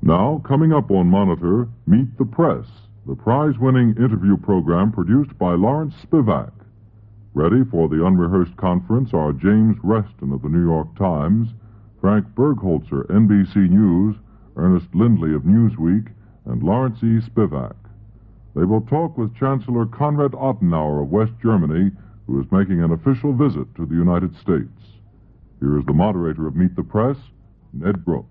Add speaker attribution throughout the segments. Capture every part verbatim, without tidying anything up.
Speaker 1: Now, coming up on Monitor, Meet the Press, the prize-winning interview program produced by Lawrence Spivak. Ready for the unrehearsed conference are James Reston of the New York Times, Frank Bergholzer, N B C News, Ernest Lindley of Newsweek, and Lawrence E. Spivak. They will talk with Chancellor Konrad Adenauer of West Germany, who is making an official visit to the United States. Here is the moderator of Meet the Press, Ned Brooks.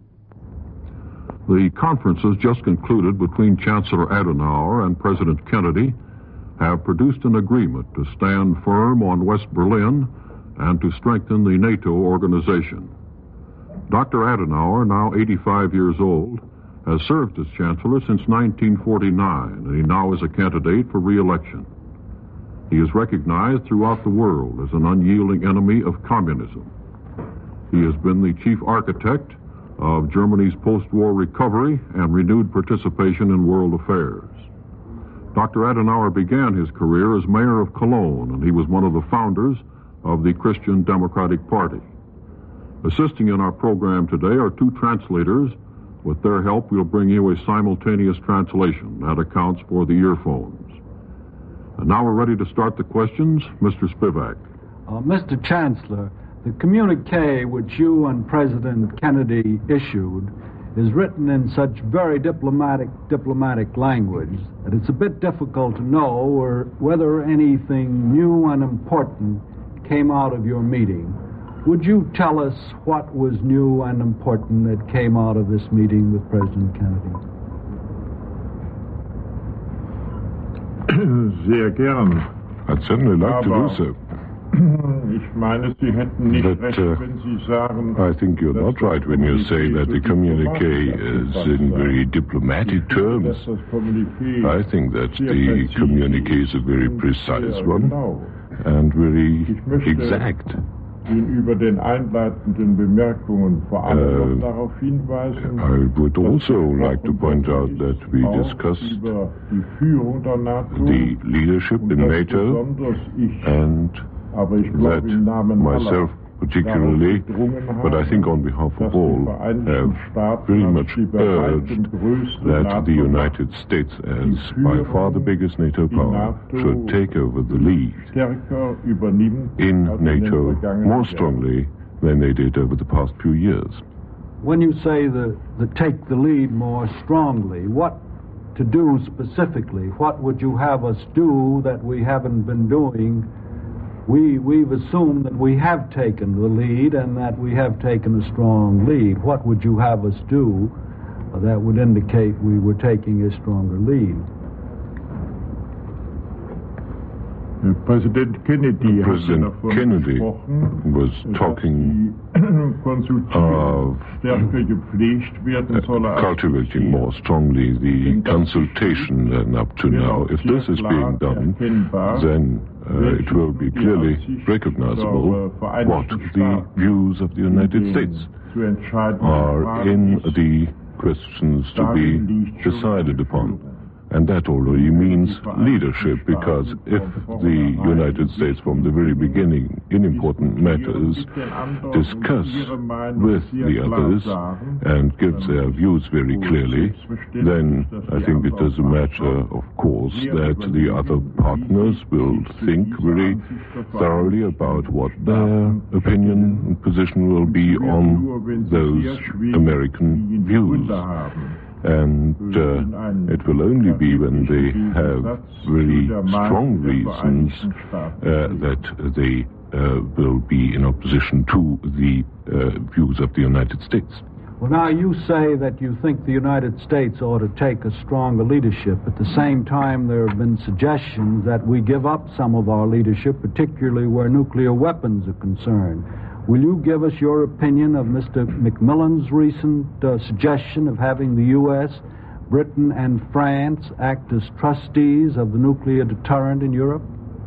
Speaker 2: The conferences just concluded between Chancellor Adenauer and President Kennedy have produced an agreement to stand firm on West Berlin and to strengthen the NATO organization. Doctor Adenauer, now eighty-five years old, has served as Chancellor since nineteen forty-nine, and he now is a candidate for re-election. He is recognized throughout the world as an unyielding enemy of communism. He has been the chief architect of Germany's post-war recovery and renewed participation in world affairs. Doctor Adenauer began his career as mayor of Cologne, and he was one of the founders of the Christian Democratic Party. Assisting in our program today are two translators. With their help, we'll bring you a simultaneous translation that accounts for the earphones. And now we're ready to start the questions. Mister Spivak.
Speaker 3: Uh, Mister Chancellor, the communique which you and President Kennedy issued is written in such very diplomatic diplomatic language that it's a bit difficult to know or whether anything new and important came out of your meeting. Would you tell us what was new and important that came out of this meeting with President Kennedy?
Speaker 4: Sehr gern.
Speaker 1: I'd certainly like to do so.
Speaker 4: Ich meine, Sie hätten nicht
Speaker 1: But,
Speaker 4: recht,
Speaker 1: uh,
Speaker 4: wenn Sie sagen,
Speaker 1: I think you're not right when you say that the communique is in very diplomatic terms. I think that the communique is a very precise one and very exact.
Speaker 4: Über den einleitenden Bemerkungen vor allem noch darauf hinweisen,
Speaker 1: I would also like to point out that we discussed the leadership in NATO and that myself particularly, but I think on behalf of all, have very much urged that the United States, as by far the biggest NATO power, should take over the lead in NATO more strongly than they did over the past few years.
Speaker 3: When you say the, the take the lead more strongly, what to do specifically? What would you have us do that we haven't been doing? We, we've assumed that we have taken the lead and that we have taken a strong lead. What would you have us do uh, that would indicate we were taking a stronger lead?
Speaker 4: President Kennedy,
Speaker 1: President Kennedy was talking of uh, cultivating more strongly the consultation than up to now. If this is being done, then uh, it will be clearly recognizable what the views of the United States are in the questions to be decided upon. And that already means leadership, because if the United States from the very beginning in important matters discuss with the others and gives their views very clearly, then I think it is a matter, of course, that the other partners will think very thoroughly about what their opinion and position will be on those American views. And uh, it will only be when they have very strong reasons uh, that they uh, will be in opposition to the uh, views of the United States.
Speaker 3: Well, now you say that you think the United States ought to take a stronger leadership. At the same time, there have been suggestions that we give up some of our leadership, particularly where nuclear weapons are concerned. Will you give us your opinion of Mister Macmillan's recent uh, suggestion of having the U S, Britain, and France act as trustees of the nuclear deterrent in Europe?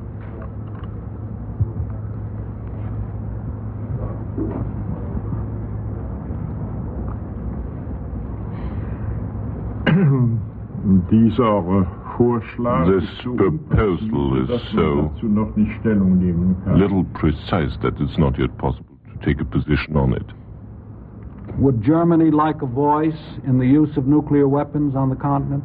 Speaker 1: This proposal is so little precise that it's not yet possible to take a position on it.
Speaker 3: Would Germany like a voice in the use of nuclear weapons on the continent?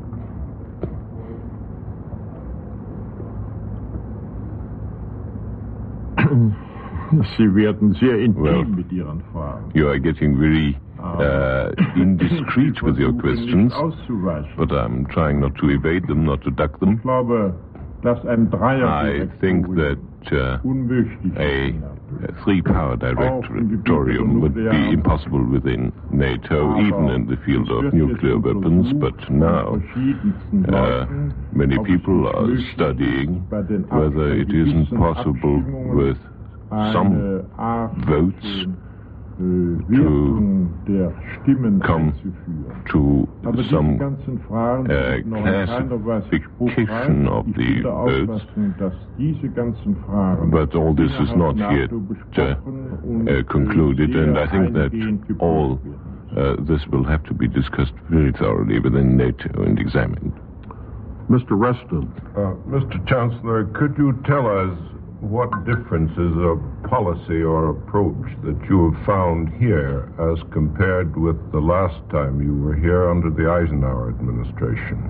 Speaker 4: Sie werden sehr intim
Speaker 1: Well,
Speaker 4: mit Ihren Fragen.
Speaker 1: You are getting very uh, indiscreet with your questions, but I'm trying not to evade them, not to duck them.
Speaker 4: Ich glaube, dass ein
Speaker 1: I think that uh, a, a three-power directorium would be impossible within NATO, even in the field of nuclear weapons, but now uh, many people are studying whether it isn't possible with some votes to come to some uh, classification of the votes, but all this is not yet uh, uh, concluded, and I think that all uh, this will have to be discussed very thoroughly within NATO and examined.
Speaker 2: Mister Reston.
Speaker 5: Uh, Mister Chancellor, could you tell us what differences of policy or approach that you have found here as compared with the last time you were here under the Eisenhower administration?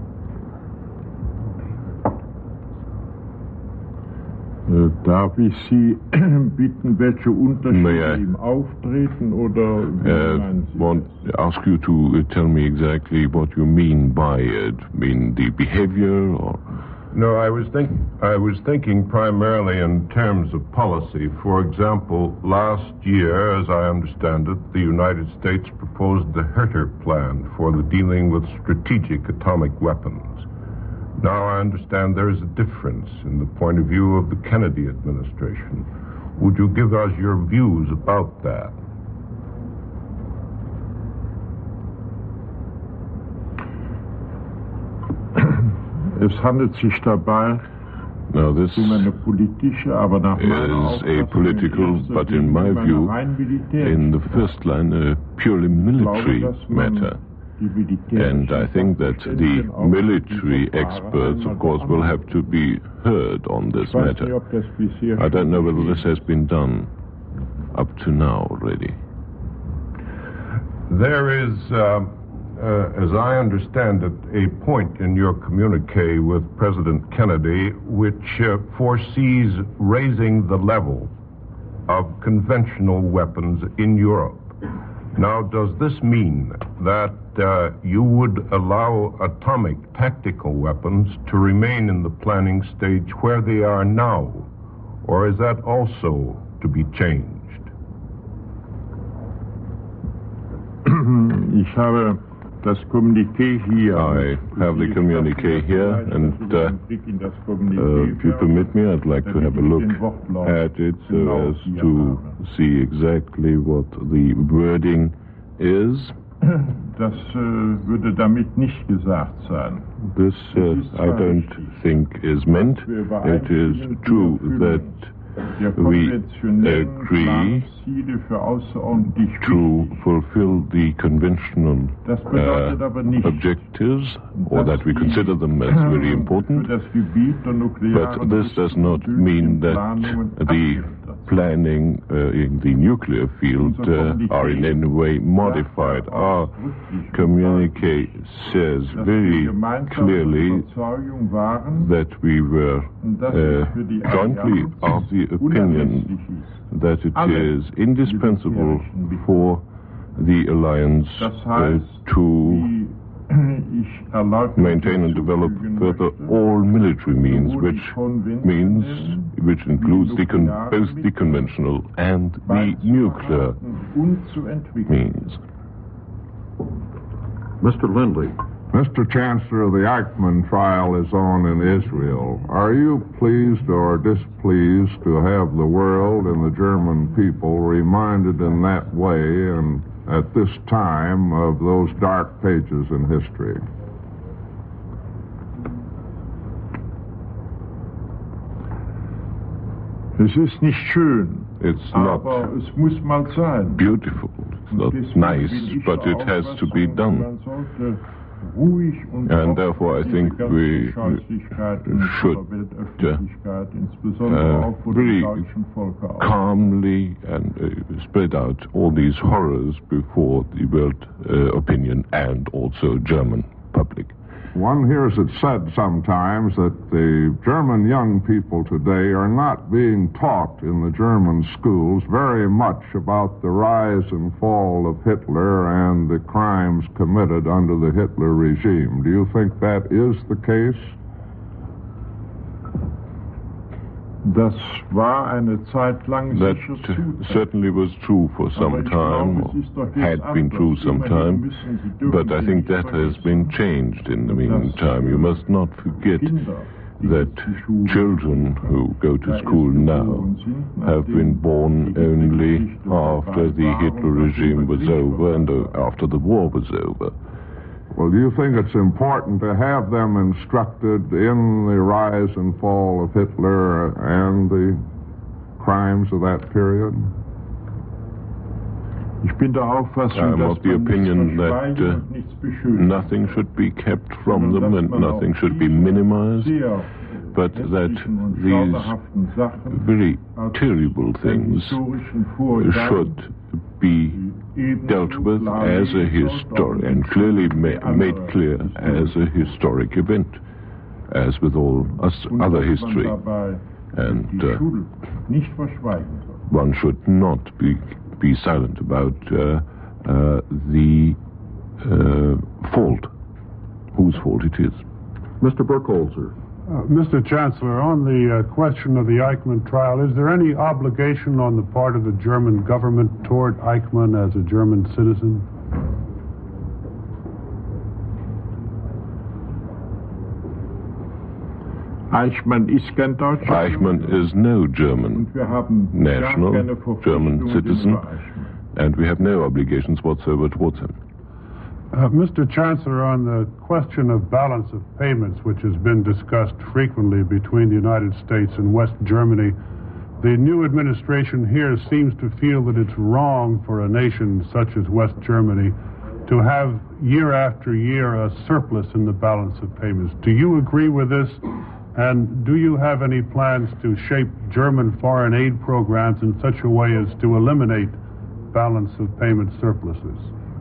Speaker 4: Äh, darf ich Sie bitten, welche Unterschiede im Auftreten oder wie
Speaker 1: uh,
Speaker 4: meinen Sie
Speaker 1: want ask you to uh, tell me exactly what you mean by it. Mean the behavior or?
Speaker 5: No, I was think I was thinking primarily in terms of policy. For example, last year, as I understand it, the United States proposed the Herter Plan for the dealing with strategic atomic weapons. Now I understand there is a difference in the point of view of the Kennedy administration. Would you give us your views about that?
Speaker 4: Es handelt sich dabei
Speaker 1: Now this
Speaker 4: um eine politische, aber nach meiner
Speaker 1: is a political, but in my view, in the first line, a purely military matter. And I think that the military experts, of course, will have to be heard on this matter. I don't know whether this has been done up to now already.
Speaker 5: There is, uh, uh, as I understand it, a point in your communique with President Kennedy which uh, foresees raising the level of conventional weapons in Europe. Now, does this mean that uh, you would allow atomic tactical weapons to remain in the planning stage where they are now, or is that also to be changed?
Speaker 4: Ich habe das Kommuniqué hier.
Speaker 1: I have the communique here, and uh, uh, if you permit me, I'd like to have a look at it so as to see exactly what the wording is.
Speaker 4: Das äh, würde damit nicht gesagt sein.
Speaker 1: This uh, I don't think is meant. It is true that we agree to fulfill the conventional uh, objectives, or that we consider them as very important, but this does not mean that the planning uh, in the nuclear field uh, are in any way modified. Our communique says very clearly that we were uh, jointly of the opinion that it is indispensable for the alliance uh, to maintain and develop further all military means, which means, which includes the con both the conventional and the nuclear means.
Speaker 2: Mister Lindley.
Speaker 6: Mister Chancellor, the Eichmann trial is on in Israel. Are you pleased or displeased to have the world and the German people reminded in that way and at this time of those dark pages in history?
Speaker 4: Es ist nicht schön,
Speaker 1: it's not
Speaker 4: aber es muss mal sein.
Speaker 1: Beautiful, it's not nice, but it has to be done. And therefore I think we should uh, uh, really calmly and uh, spread out all these horrors before the world uh, opinion and also German public.
Speaker 6: One hears it said sometimes that the German young people today are not being taught in the German schools very much about the rise and fall of Hitler and the crimes committed under the Hitler regime. Do you think that is the case?
Speaker 4: Das war eine Zeit lang
Speaker 1: That
Speaker 4: sicher zutreffend.
Speaker 1: certainly was true for some time, or had been true some time, but I think that has been changed in the meantime. You must not forget that children who go to school now have been born only after the Hitler regime was over and after the war was over.
Speaker 6: Well, do you think it's important to have them instructed in the rise and fall of Hitler and the crimes of that period?
Speaker 1: I'm of the opinion that uh, nothing should be kept from them and nothing should be minimized, but that these very terrible things should be dealt with as a historic, and clearly ma- made clear as a historic event, as with all us other history. And uh, one should not be be silent about uh, uh, the uh, fault, whose fault it is.
Speaker 2: Mister Burkholzer.
Speaker 7: Uh, Mister Chancellor, on the uh, question of the Eichmann trial, is there any obligation on the part of the German government toward Eichmann as a German citizen?
Speaker 4: Eichmann ist kein Deutscher.
Speaker 1: Eichmann is no German national, German citizen, and we have no obligations whatsoever towards him.
Speaker 7: Uh, Mister Chancellor, on the question of balance of payments, which has been discussed frequently between the United States and West Germany, the new administration here seems to feel that it's wrong for a nation such as West Germany to have year after year a surplus in the balance of payments. Do you agree with this? And do you have any plans to shape German foreign aid programs in such a way as to eliminate balance of payment surpluses?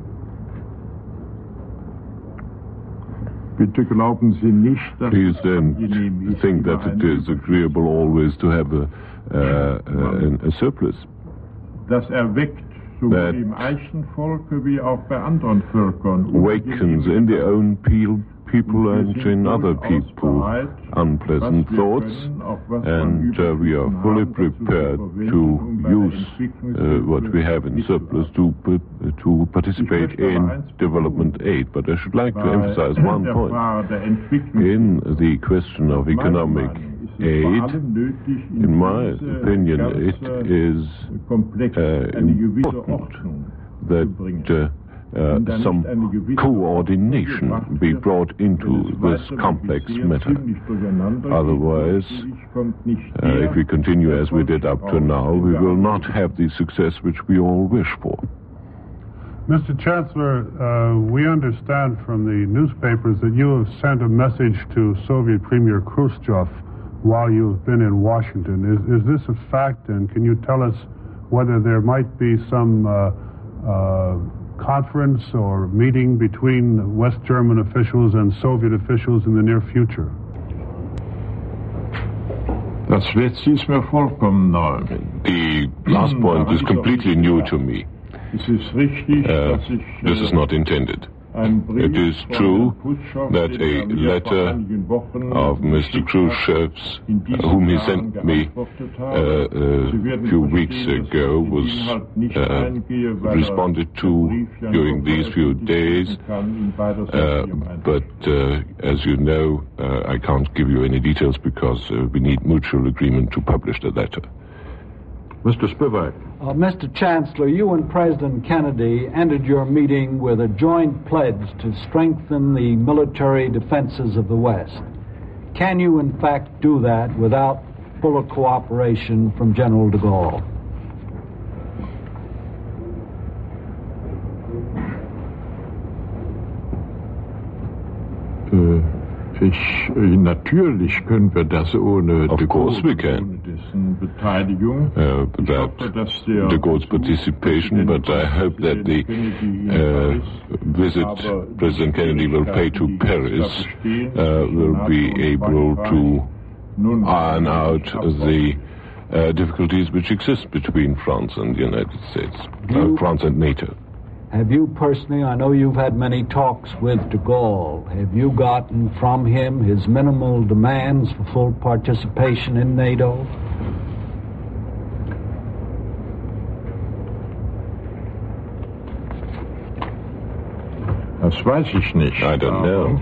Speaker 4: Bitte glauben Sie nicht, dass
Speaker 1: Please don't think that it is agreeable always to have a, uh, a, a surplus.
Speaker 4: Das erweckt sowohl im Eichenvolke wie auch bei anderen Völkern
Speaker 1: wakens in their own people and in other people unpleasant thoughts, and uh, we are fully prepared to use uh, what we have in surplus to to participate in development aid. But I should like to emphasize one point. In the question of economic aid, in my opinion, it is uh, important that uh, Uh, some coordination be brought into this complex matter. Otherwise, uh, if we continue as we did up to now, we will not have the success which we all wish for.
Speaker 7: Mister Chancellor, uh, we understand from the newspapers that you have sent a message to Soviet Premier Khrushchev while you've been in Washington. Is, is this a fact, and can you tell us whether there might be some uh, uh, conference or meeting between West German officials and Soviet officials in the near future?
Speaker 4: Das ist mir vollkommen neu.
Speaker 1: The last point is completely new to me. Uh, this is not intended. It is true that a letter of Mister Khrushchev's, uh, whom he sent me uh, uh, a few weeks ago, was uh, responded to during these few days. Uh, but uh, as you know, uh, I can't give you any details because uh, we need mutual agreement to publish the letter.
Speaker 2: Mister Spivak.
Speaker 3: Uh, Mister Chancellor, you and President Kennedy ended your meeting with a joint pledge to strengthen the military defenses of the West. Can you, in fact, do that without fuller cooperation from General de Gaulle?
Speaker 4: Ich, natürlich können wir das ohne
Speaker 1: Of
Speaker 4: de
Speaker 1: course
Speaker 4: Gaulle,
Speaker 1: we can.
Speaker 4: ohne dessen Beteiligung.
Speaker 1: Uh,
Speaker 4: Ich
Speaker 1: that
Speaker 4: hoffe, dass der
Speaker 1: de Gaulle's
Speaker 4: Besuch
Speaker 1: participation, but I hope that the uh, visit President Kennedy will pay to Paris uh, will be able to iron out the uh, difficulties which exist between France and the United States, uh, France and NATO.
Speaker 3: Have you personally, I know you've had many talks with de Gaulle, have you gotten from him his minimal demands for full participation in NATO?
Speaker 4: Das weiß ich nicht.
Speaker 1: I don't know.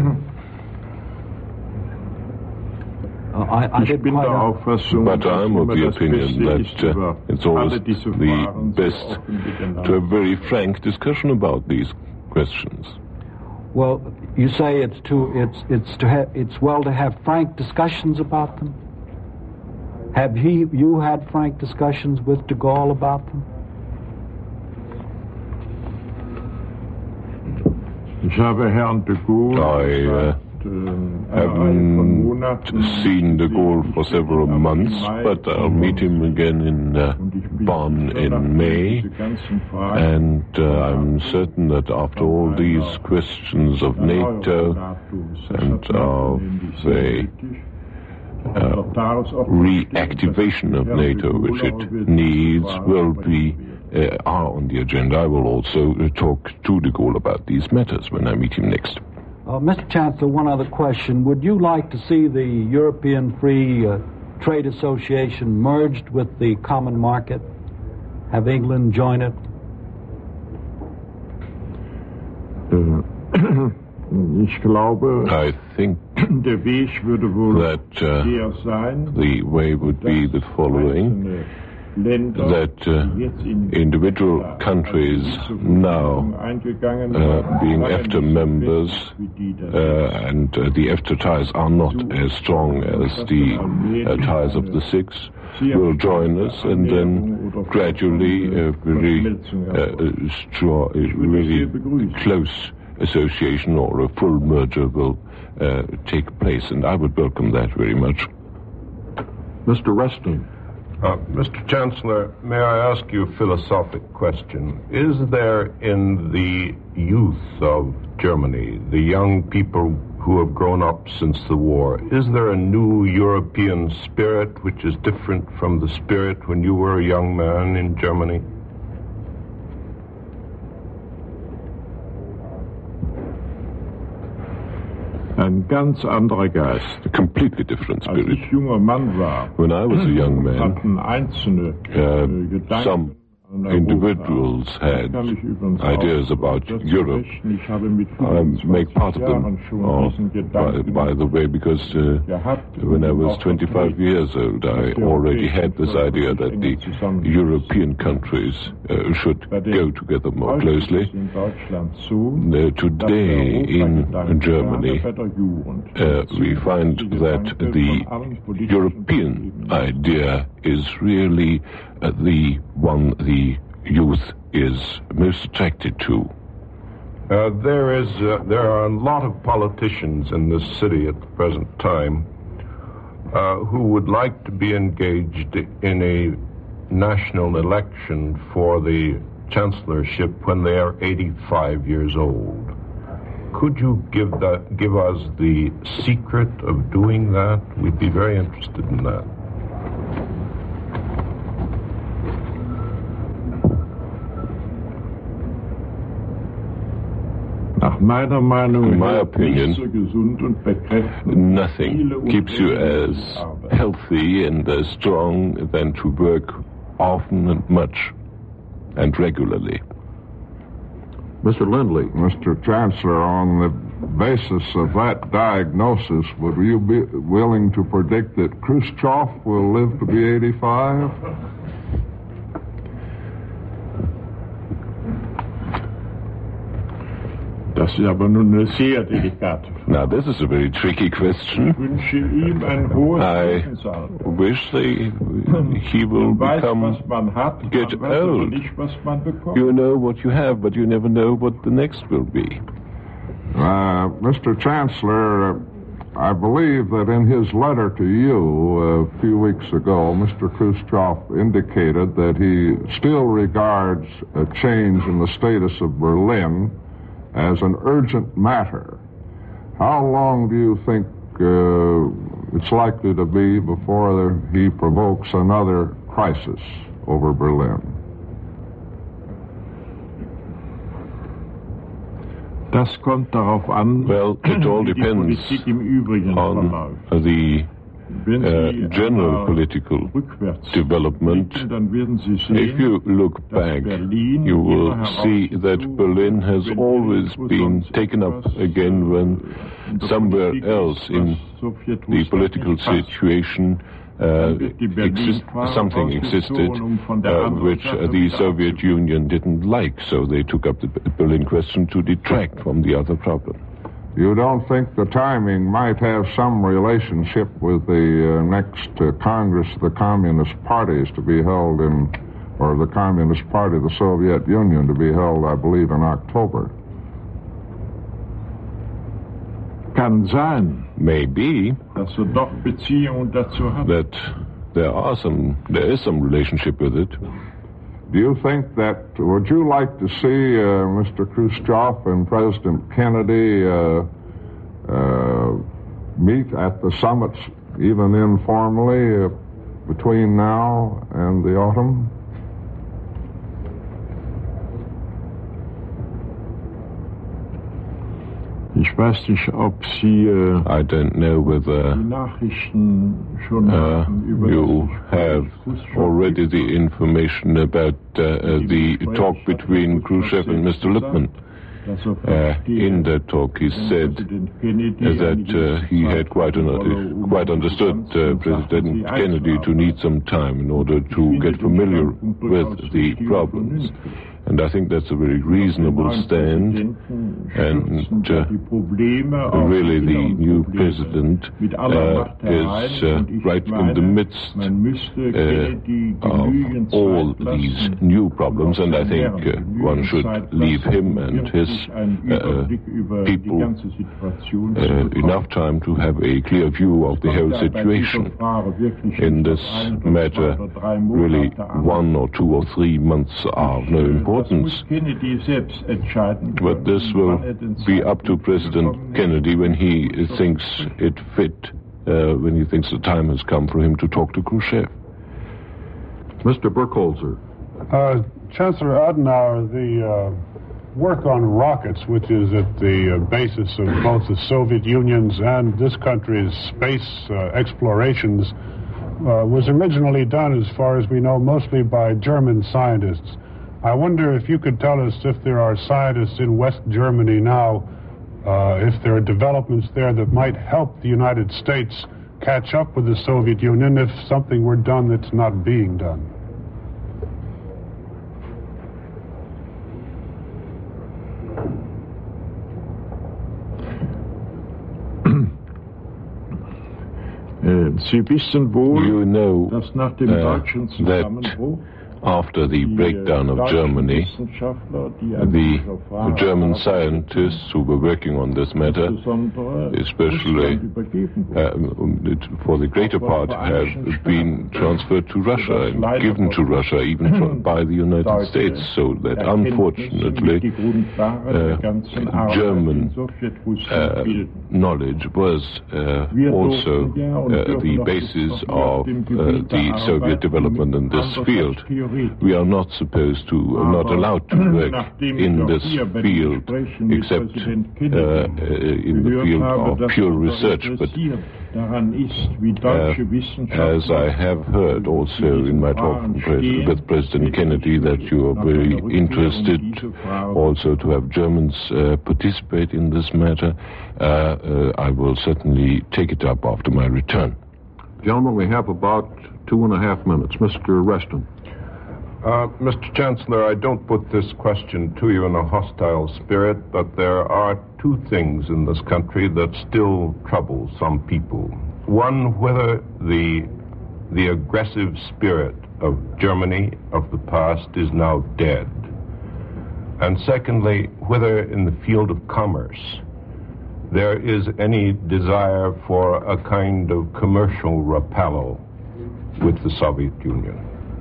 Speaker 3: Uh, I, I
Speaker 4: Ich
Speaker 3: didn't
Speaker 4: bin
Speaker 3: quite
Speaker 4: der
Speaker 3: un-
Speaker 4: Auffassung,
Speaker 1: But
Speaker 4: dass
Speaker 1: I'm of
Speaker 4: immer
Speaker 1: the
Speaker 4: das
Speaker 1: opinion
Speaker 4: Beste ist,
Speaker 1: that uh,
Speaker 4: über
Speaker 1: it's always
Speaker 4: alle diese
Speaker 1: the
Speaker 4: Fragen so
Speaker 1: best
Speaker 4: offen miteinander
Speaker 1: to have very frank discussion about these questions.
Speaker 3: Well, you say it's to it's it's to have it's well to have frank discussions about them. Have he you had frank discussions with de Gaulle about them?
Speaker 4: Ich habe Herrn de Gaulle
Speaker 1: I uh,
Speaker 4: seit, äh, einer Reihe von
Speaker 1: haven't
Speaker 4: Monaten
Speaker 1: seen de Gaulle for
Speaker 4: Ich
Speaker 1: several
Speaker 4: bin am
Speaker 1: months,
Speaker 4: Mai
Speaker 1: but I'll meet him again in uh,
Speaker 4: und ich bin
Speaker 1: Bonn
Speaker 4: sicher,
Speaker 1: in
Speaker 4: nachdem
Speaker 1: May.
Speaker 4: diese ganzen Fragen
Speaker 1: And uh, I'm certain that after all these questions of NATO and of the uh, reactivation of NATO, which it needs, will be uh, are on the agenda, I will also uh, talk to de Gaulle about these matters when I meet him next.
Speaker 3: Uh, Mister Chancellor, one other question. Would you like to see the European Free uh, Trade Association merged with the common market? Have England join it?
Speaker 4: Ich glaube,
Speaker 1: I think
Speaker 4: der Weg würde wohl
Speaker 1: that uh,
Speaker 4: der sein,
Speaker 1: the way would be the following,
Speaker 4: einzelne Länder,
Speaker 1: that uh,
Speaker 4: die jetzt in
Speaker 1: individual countries now
Speaker 4: eingegangen
Speaker 1: uh,
Speaker 4: waren,
Speaker 1: being
Speaker 4: waren
Speaker 1: EFTA
Speaker 4: nicht so
Speaker 1: members,
Speaker 4: fest wie die das
Speaker 1: uh, and uh, the EFTA ties are not as strong as the uh, ties of the six, will join us, and then gradually uh, very uh, strong, really close association or a full merger will uh, take place, and I would welcome that very much.
Speaker 2: Mister Reston.
Speaker 5: Uh, Mister Chancellor, may I ask you a philosophic question? Is there in the youth of Germany, the young people who have grown up since the war, is there a new European spirit which is different from the spirit when you were a young man in Germany?
Speaker 4: ein ganz anderer Geist.
Speaker 1: A completely different
Speaker 4: Als
Speaker 1: spirit.
Speaker 4: ich junger Mann war,
Speaker 1: When I was a young man,
Speaker 4: hatten Einzelne
Speaker 1: uh,
Speaker 4: äh, Gedanken
Speaker 1: some
Speaker 4: an Europa.
Speaker 1: individuals had
Speaker 4: Ich kann mich übrigens
Speaker 1: ideas
Speaker 4: auch
Speaker 1: about
Speaker 4: dazu
Speaker 1: Europe.
Speaker 4: rechnen. Ich habe mit
Speaker 1: I make
Speaker 4: fünfundzwanzig
Speaker 1: part of
Speaker 4: Jahren
Speaker 1: them,
Speaker 4: schon
Speaker 1: oh,
Speaker 4: diesen
Speaker 1: by,
Speaker 4: Gedanken
Speaker 1: by the way, because uh,
Speaker 4: gehabt.
Speaker 1: when I was
Speaker 4: Auch
Speaker 1: twenty-five years old, I already had this idea that the European countries uh, should go together more
Speaker 4: Heute ist
Speaker 1: closely.
Speaker 4: es in Deutschland so,
Speaker 1: Uh,
Speaker 4: dass
Speaker 1: today
Speaker 4: der
Speaker 1: in
Speaker 4: Europagedanke
Speaker 1: Germany,
Speaker 4: gerade bei der Jugend
Speaker 1: uh, we find
Speaker 4: die
Speaker 1: that
Speaker 4: Gedanke
Speaker 1: the
Speaker 4: von allen politischen
Speaker 1: European
Speaker 4: Ebenen.
Speaker 1: idea is really uh, the one the youth is most attracted to.
Speaker 5: Uh, there is, uh, there are a lot of politicians in this city at the present time uh, who would like to be engaged in a national election for the chancellorship when they are eighty-five years old. Could you give that, give us the secret of doing that? We'd be very interested in that.
Speaker 4: Nach meiner Meinung
Speaker 1: In my
Speaker 4: hält
Speaker 1: opinion,
Speaker 4: nicht so gesund und bekräftigt
Speaker 1: Nothing
Speaker 4: viele
Speaker 1: keeps you
Speaker 4: unregelmäßige
Speaker 1: as
Speaker 4: Arbeit.
Speaker 1: healthy and as strong than to work often and much and regularly.
Speaker 2: Mister Lindley.
Speaker 6: Mister Chancellor, on the basis of that diagnosis, would you be willing to predict that Khrushchev will live to be eighty-five?
Speaker 4: Das ist aber nun eine sehr delikate Frage.
Speaker 1: Now, this is a very tricky question.
Speaker 4: Ich wünsche ihm ein hohes
Speaker 1: I
Speaker 4: Lebensalter.
Speaker 1: wish they, he will
Speaker 4: Man weiß,
Speaker 1: become,
Speaker 4: was man hat, man
Speaker 1: get
Speaker 4: weiß aber
Speaker 1: old.
Speaker 4: nicht, was man bekommt.
Speaker 1: You know what you have, but you never know what the next will be.
Speaker 6: Uh, Mister Chancellor, uh, I believe that in his letter to you a few weeks ago, Mister Khrushchev indicated that he still regards a change in the status of Berlin as an urgent matter. How long do you think uh, it's likely to be before he provokes another crisis over Berlin?
Speaker 4: Das kommt darauf an,
Speaker 1: well, it all depends on the uh, general political development. If you look back, you will see that Berlin has always been taken up again when somewhere else in the political situation Uh, exist, something existed uh, which uh, the Soviet Union didn't like, so they took up the Berlin question to detract from the other problem.
Speaker 6: You don't think the timing might have some relationship with the uh, next uh, Congress of the Communist Parties to be held in, or the Communist Party of the Soviet Union to be held, I believe, in October?
Speaker 4: Kann sein.
Speaker 1: Maybe
Speaker 4: dass wir doch Beziehungen dazu haben.
Speaker 1: That there are some, there is some relationship with it.
Speaker 6: Do you think that, would you like to see uh, Mister Khrushchev and President Kennedy uh, uh, meet at the summits, even informally, uh, between now and the autumn?
Speaker 4: Ich weiß nicht, ob Sie äh,
Speaker 1: I don't know whether
Speaker 4: die Nachrichten schon
Speaker 1: uh,
Speaker 4: über
Speaker 1: you have already the information about uh, the talk between Khrushchev and Mister Lippmann. Uh, in that talk, he said uh, that uh, he had quite, an, uh, quite understood uh, President Kennedy to need some time in order to get familiar with the problems. And I think that's a very reasonable stand, and uh, really the new president uh, is uh, right in the midst uh, of all these new problems, and I think uh, one should leave him and his uh, people uh, enough time to have a clear view of the whole situation. In this matter, really one or two or three months are of no importance. But this will be up to President Kennedy when he thinks it fit, uh, when he thinks the time has come for him to talk to Khrushchev.
Speaker 2: Mister Burkholzer.
Speaker 7: Uh, Chancellor Adenauer, the uh, work on rockets, which is at the uh, basis of both the Soviet Union's and this country's space uh, explorations, uh, was originally done, as far as we know, mostly by German scientists. I wonder if you could tell us if there are scientists in West Germany now, uh, if there are developments there that might help the United States catch up with the Soviet Union if something were done that's not being done.
Speaker 4: Sie wissen wohl,
Speaker 1: you know
Speaker 4: dass nach dem
Speaker 1: uh,
Speaker 4: deutschen Zusammenbruch
Speaker 1: after the breakdown of Germany, the German scientists who were working on this matter, especially uh, for the greater part, have been transferred to Russia and given to Russia, even by the United States, so that unfortunately uh, German uh, knowledge was uh, also uh, the basis of uh, the Soviet development in this field. We are not supposed to, uh, not allowed to work in this field except uh, in the field of pure research. But uh, as I have heard also in my talk with President Kennedy, that you are very interested also to have Germans uh, participate in this matter, uh, uh, I will certainly take it up after my return.
Speaker 2: Gentlemen, we have about two and a half minutes. Mister Reston.
Speaker 5: Uh, Mister Chancellor, I don't put this question to you in a hostile spirit, but there are two things in this country that still trouble some people. One, whether the, the aggressive spirit of Germany of the past is now dead. And secondly, whether in the field of commerce, there is any desire for a kind of commercial rappel with the Soviet Union.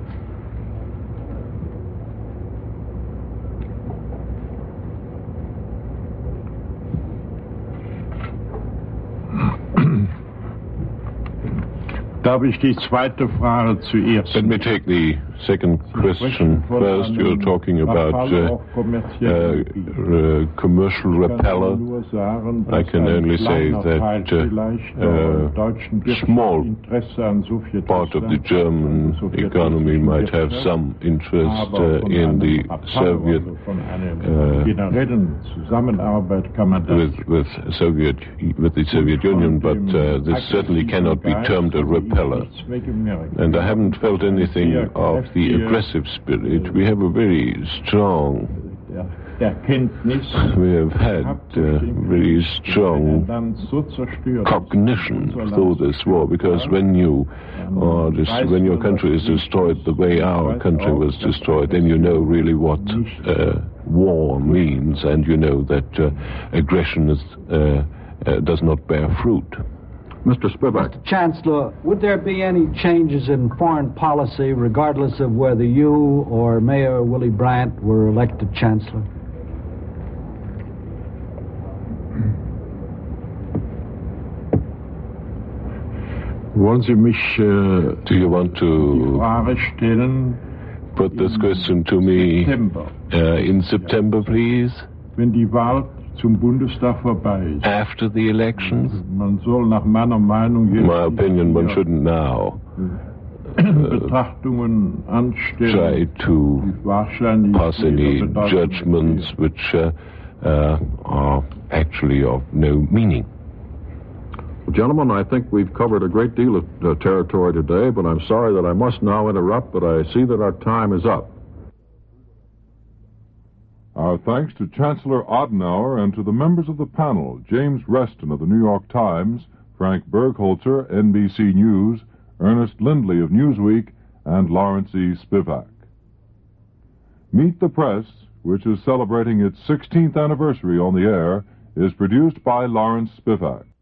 Speaker 4: Darf ich die zweite Frage zuerst?
Speaker 1: Let me take the second question first. You're talking about uh, uh, uh, commercial repeller. I can only say that uh, a small part of the German economy might have some interest uh, in the Soviet uh, with, with Soviet with the Soviet Union, but uh, this certainly cannot be termed a repeller. And I haven't felt anything of the aggressive spirit. We have a very strong, we have had uh, very strong cognition through this war, because when you are dis- when your country is destroyed the way our country was destroyed, then you know really what uh, war means, and you know that uh, aggression is, uh, uh, does not bear fruit.
Speaker 2: Mister Spivak.
Speaker 3: Mister Chancellor, would there be any changes in foreign policy regardless of whether you or Mayor Willy Brandt were elected Chancellor?
Speaker 4: Wollen Sie mich uh,
Speaker 1: Do you want to
Speaker 4: Frage stellen,
Speaker 1: put this question to me uh, in September, please?
Speaker 4: wenn die Wahl zum Bundestag vorbei ist?
Speaker 1: After the elections?
Speaker 4: Man soll nach meiner Meinung
Speaker 1: In my opinion, one shouldn't now
Speaker 4: Betrachtungen
Speaker 1: try
Speaker 4: anstellen,
Speaker 1: to
Speaker 4: wahrscheinlich
Speaker 1: pass any judgments which uh, uh, are actually of no meaning.
Speaker 2: Well, gentlemen, I think we've covered a great deal of uh, territory today, but I'm sorry that I must now interrupt, but I see that our time is up.
Speaker 6: Our thanks to Chancellor Adenauer and to the members of the panel, James Reston of the New York Times, Frank Bergholzer, N B C News, Ernest Lindley of Newsweek, and Lawrence E. Spivak. Meet the Press, which is celebrating its sixteenth anniversary on the air, is produced by Lawrence Spivak.